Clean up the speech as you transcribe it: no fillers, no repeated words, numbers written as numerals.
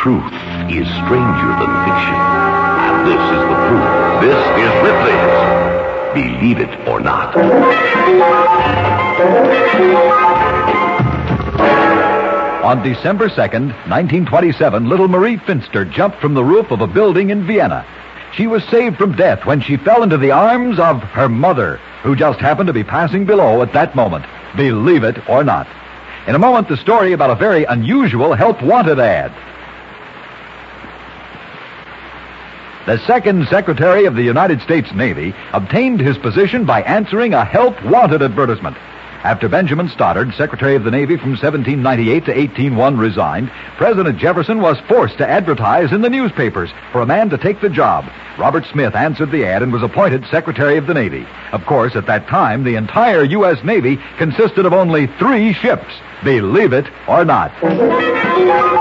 Truth is stranger than fiction. And this is the proof. This is Ripley's Believe It or Not. On December 2nd, 1927, little Marie Finster jumped from the roof of a building in Vienna. She was saved from death when she fell into the arms of her mother, who just happened to be passing below at that moment. Believe it or not. In a moment, the story about a very unusual Help Wanted ad. The second Secretary of the United States Navy obtained his position by answering a Help Wanted advertisement. After Benjamin Stoddard, Secretary of the Navy from 1798 to 1801, resigned, President Jefferson was forced to advertise in the newspapers for a man to take the job. Robert Smith answered the ad and was appointed Secretary of the Navy. Of course, at that time, the entire U.S. Navy consisted of only 3 ships. Believe it or not.